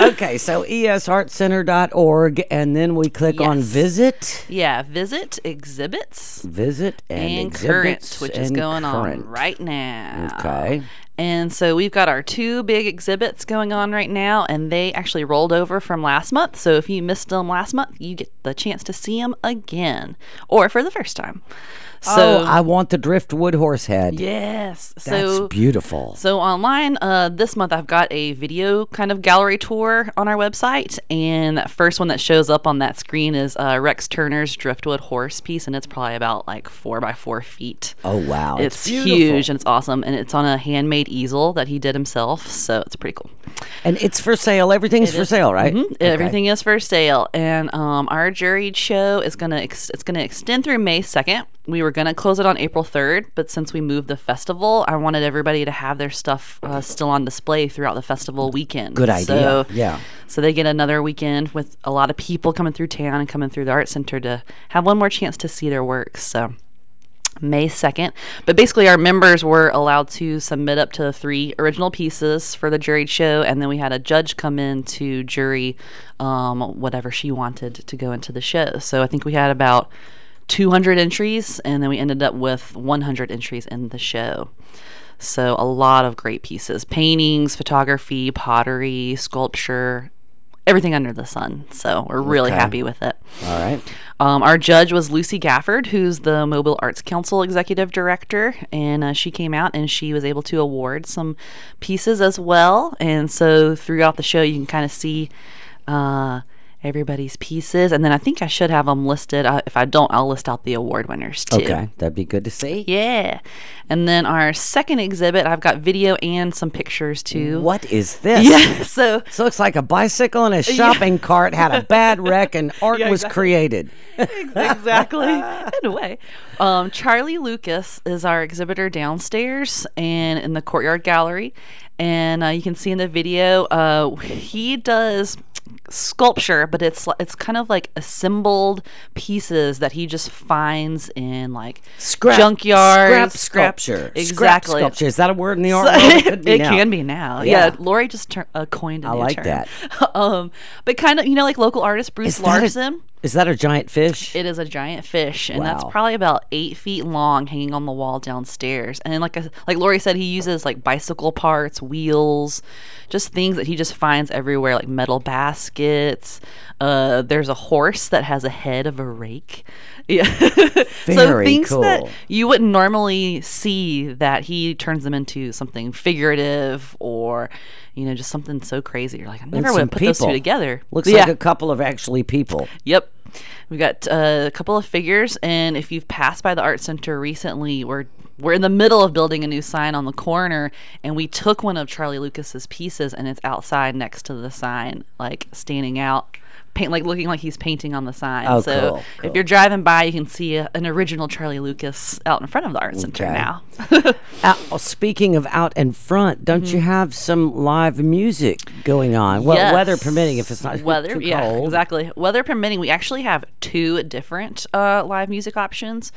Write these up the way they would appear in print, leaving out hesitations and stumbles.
Okay, so esartcenter.org, and then we click on visit. Yeah, visit, exhibits. Visit and current, exhibits. which is going on right now. Okay. And so we've got our 2 big exhibits going on right now, and they actually rolled over from last month. So if you missed them last month, you get the chance to see them again, or for the first time. So I want the driftwood horse head. Yes. That's beautiful. So online, this month I've got a video kind of gallery tour on our website, and that first one that shows up on that screen is Rex Turner's driftwood horse piece, and it's probably about like 4 by 4 feet. Oh wow! It's huge and it's awesome, and it's on a handmade easel that he did himself, so it's pretty cool. And it's for sale. Everything's for sale, right? Mm-hmm. Okay. Everything is for sale, and our juried show is gonna extend through May 2nd. We were going to close it on April 3rd, but since we moved the festival, I wanted everybody to have their stuff still on display throughout the festival weekend. Good idea. So they get another weekend with a lot of people coming through town and coming through the art center to have one more chance to see their works. So May 2nd. But basically our members were allowed to submit up to 3 original pieces for the juried show, and then we had a judge come in to jury whatever she wanted to go into the show. So I think we had about 200 entries, and then we ended up with 100 entries in the show. So a lot of great pieces: paintings, photography, pottery, sculpture, everything under the sun. So we're really happy with it. All right. Our judge was Lucy Gafford, who's the Mobile Arts Council Executive Director, and she came out and she was able to award some pieces as well. And so throughout the show, you can kind of see everybody's pieces, and then I think I should have them listed. If I don't, I'll list out the award winners too. Okay, that'd be good to see. Yeah. And then our second exhibit, I've got video and some pictures too. What is this? Yeah, so it looks like a bicycle and a shopping cart had a bad wreck and art was created. Exactly. In a way. Charlie Lucas is our exhibitor downstairs and in the courtyard gallery, and you can see in the video he does sculpture, but it's kind of like assembled pieces that he just finds in like junkyards. Scrap sculpture. Exactly. Scrap sculpture. Is that a word in the art world? It can be now. Yeah. Lori just coined a new term. I like that. But kind of, like local artist Bruce Larson. Is that a giant fish? It is a giant fish, and that's probably about 8 feet long, hanging on the wall downstairs. And then, like Lori said, he uses like bicycle parts, wheels, just things that he just finds everywhere, like metal baskets. There's a horse that has a head of a rake. Yeah. So things cool. that you wouldn't normally see, that he turns them into something figurative, or just something so crazy. You're like, I never would have put those two together. Looks like a couple of actually people. Yep. We've got a couple of figures, and if you've passed by the art center recently, we're in the middle of building a new sign on the corner, and we took one of Charlie Lucas's pieces, and it's outside next to the sign, like standing out, looking like he's painting on the sign. Oh, so cool. If you're driving by, you can see an original Charlie Lucas out in front of the art center now. Speaking of out in front, don't you have some live music going on? Well, yes. Weather permitting, if it's not too cold. Yeah, exactly. Weather permitting, we actually have 2 different live music options.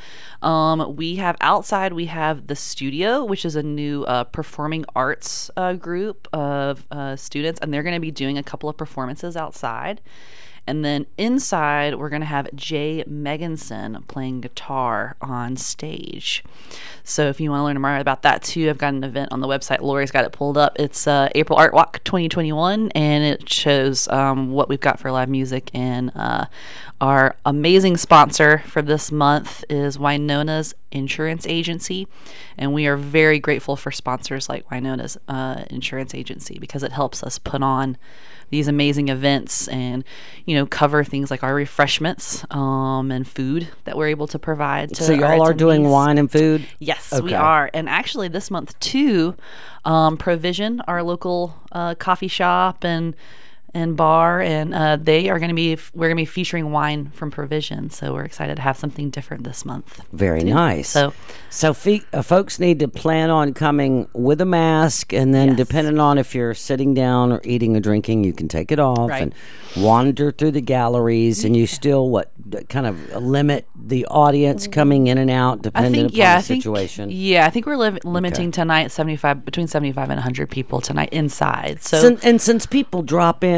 We have outside, we have the Studio, which is a new performing arts group of students, and they're going to be doing a couple of performances outside. And then inside, we're going to have Jay Meganson playing guitar on stage. So if you want to learn more about that too, I've got an event on the website. Lori's got it pulled up. It's April Art Walk 2021, and it shows what we've got for live music. And our amazing sponsor for this month is Winona's Insurance Agency, and we are very grateful for sponsors like Winona's Insurance Agency, because it helps us put on these amazing events and cover things like our refreshments and food that we're able to provide to so y'all our are doing attendees. Wine and food? Yes, okay. We are. And actually this month too, Provision, our local coffee shop and bar, and we're going to be featuring wine from Provision, so we're excited to have something different this month. Very nice. So folks need to plan on coming with a mask, and then depending on if you're sitting down or eating or drinking, you can take it off and wander through the galleries, and you still kind of limit the audience coming in and out depending upon the situation. I think we're limiting tonight between 75 and 100 people tonight inside. So since people drop in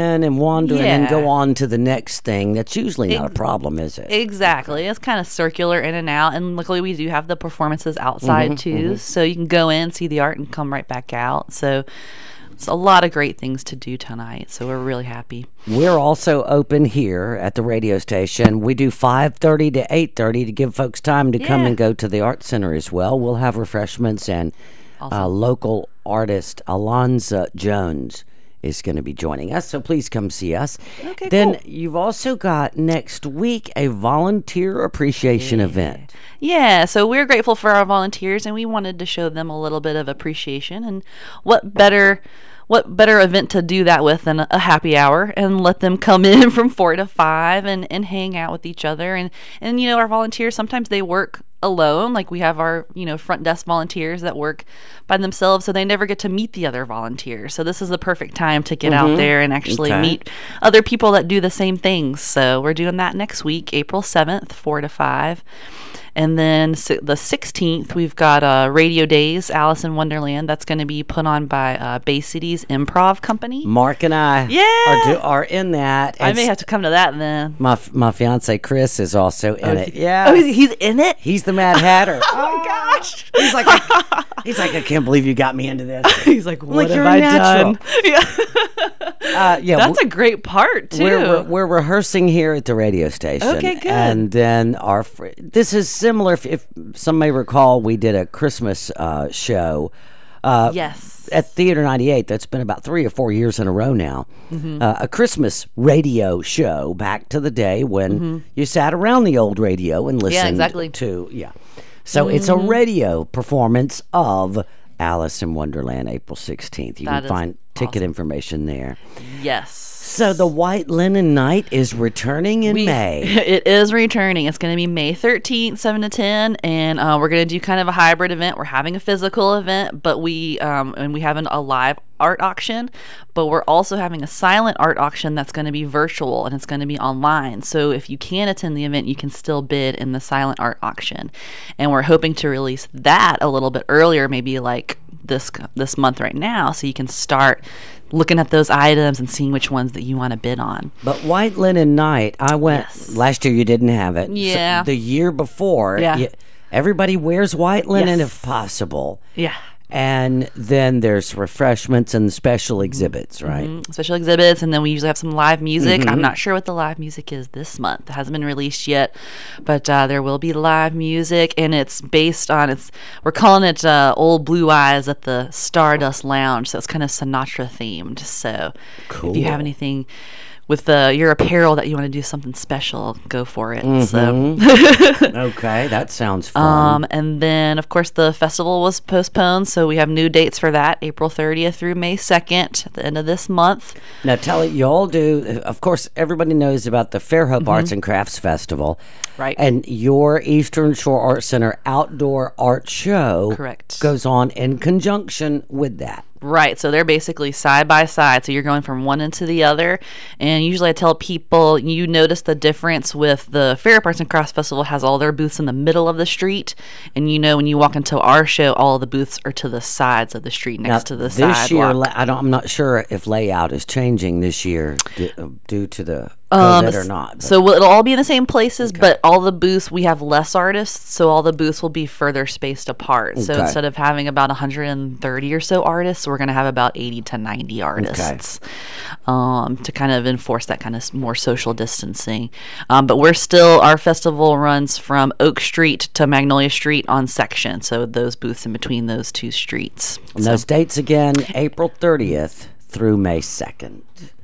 in and wander and then go on to the next thing. That's usually not a problem, is it? Exactly. Okay. It's kind of circular in and out. And luckily, we do have the performances outside, too. So you can go in, see the art, and come right back out. So it's a lot of great things to do tonight. So we're really happy. We're also open here at the radio station. We do 5:30 to 8:30 to give folks time to come and go to the art center as well. We'll have refreshments, and local artist Alonza Jones is going to be joining us, so please come see us. Okay, then cool. You've also got next week a volunteer appreciation event. Yeah, so we're grateful for our volunteers, and we wanted to show them a little bit of appreciation. And what better event to do that with than a happy hour, and let them come in from 4 to 5 and hang out with each other. And you know, our volunteers, sometimes they work alone. Like we have our, front desk volunteers that work by themselves, so they never get to meet the other volunteers. So this is the perfect time to get out there and actually meet other people that do the same things. So we're doing that next week, April 7th, 4 to 5. And then the 16th, we've got Radio Days, Alice in Wonderland. That's going to be put on by Bay City's Improv Company. Mark and I are in that. I may have to come to that then. My fiance Chris is also in it. Yeah. Oh, he's in it? He's the Mad Hatter. Oh my gosh. He's like, I can't believe you got me into this. He's like, what have I done? Yeah. That's a great part, too. We're rehearsing here at the radio station. Okay, good. And then this is similar. If some may recall, we did a Christmas show. Yes. At Theater 98. That's been about 3 or 4 years in a row now. A Christmas radio show back to the day when you sat around the old radio and listened to. So it's a radio performance of Alice in Wonderland, April 16th. You can find ticket information there. Yes. So the White Linen Night is returning in May. It is returning. It's going to be May 13th, 7 to 10, and we're going to do kind of a hybrid event. We're having a physical event, but we have a live art auction, but we're also having a silent art auction that's going to be virtual, and it's going to be online. So if you can attend the event, you can still bid in the silent art auction. And we're hoping to release that a little bit earlier, maybe like this month right now, so you can start looking at those items and seeing which ones that you want to bid on. But White Linen Night, I went last year. You didn't have it. Yeah. So the year before, everybody wears white linen if possible. Yeah. And then there's refreshments and special exhibits, right? Special exhibits, and then we usually have some live music. I'm not sure what the live music is this month. It hasn't been released yet, but there will be live music, and it's based on, we're calling it Old Blue Eyes at the Stardust Lounge, so it's kind of Sinatra themed. So if you have anything with your apparel that you want to do something special, go for it. So okay, that sounds fun. And then, of course, the festival was postponed, so we have new dates for that, April 30th through May 2nd, at the end of this month. Now, Telly, you all do, of course, everybody knows about the Fairhope Arts and Crafts Festival. Right. And your Eastern Shore Art Center outdoor art show goes on in conjunction with that. Right, so they're basically side by side, so you're going from one end to the other. And usually I tell people, you notice the difference with the Fairhope Arts and Crafts Festival has all their booths in the middle of the street, and when you walk into our show, all the booths are to the sides of the street, next to the sidewalk. This year, I'm not sure if layout is changing this year due to the COVID or not. So it'll all be in the same places, but all the booths, we have less artists, so all the booths will be further spaced apart. So instead of having about 130 or so artists, we're going to have about 80 to 90 artists to kind of enforce that kind of more social distancing. But our festival runs from Oak Street to Magnolia Street on section, so those booths in between those two streets. And those dates again, April 30th through May 2nd.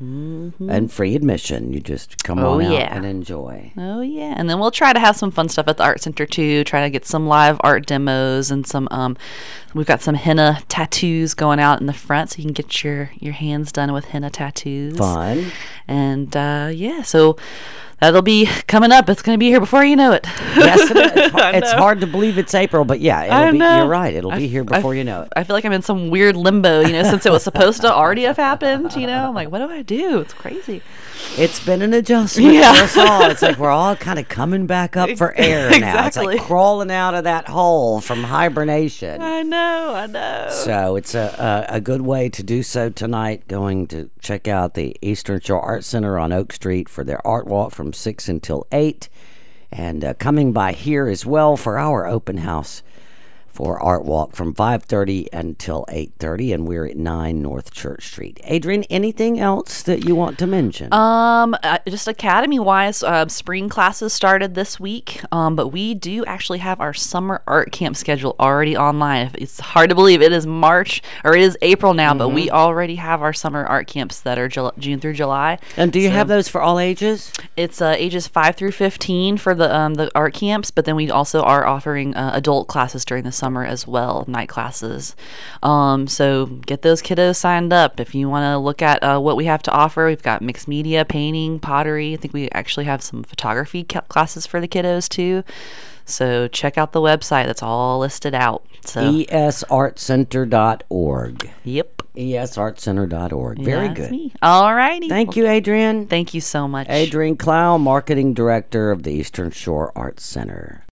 And free admission. You just come on out and enjoy. Oh, yeah. And then we'll try to have some fun stuff at the Art Center, too. Try to get some live art demos and some, we've got some henna tattoos going out in the front, so you can get your hands done with henna tattoos. Fun. And, so That'll be coming up. It's going to be here before you know it. Yes, it is. It's hard to believe it's April, but yeah, you're right. It'll be here before you know it. I feel like I'm in some weird limbo, since it was supposed to already have happened, I'm like, what do I do? It's crazy. It's been an adjustment for us all. It's like we're all kind of coming back up for air now. Exactly. It's like crawling out of that hole from hibernation. I know. So it's a good way to do so tonight, going to check out the Eastern Shore Art Center on Oak Street for their art walk from 6 until 8. And coming by here as well for our open house for Art Walk from 5:30 until 8:30, and we're at 9 North Church Street. Adrienne, anything else that you want to mention? Just academy-wise, spring classes started this week, but we do actually have our summer art camp schedule already online. It's hard to believe it is April now, but we already have our summer art camps that are June through July. And do you have those for all ages? It's ages 5 through 15 for the art camps, but then we also are offering adult classes during the summer as well, night classes. So get those kiddos signed up. If you want to look at what we have to offer, we've got mixed media, painting, pottery. I think we actually have some photography classes for the kiddos too. So check out the website. That's all listed out. So esartcenter.org. Yep. esartcenter.org. Very good. Me. All righty. Thank you, Adrienne. Thank you so much. Adrienne Clow, Marketing Director of the Eastern Shore Arts Center.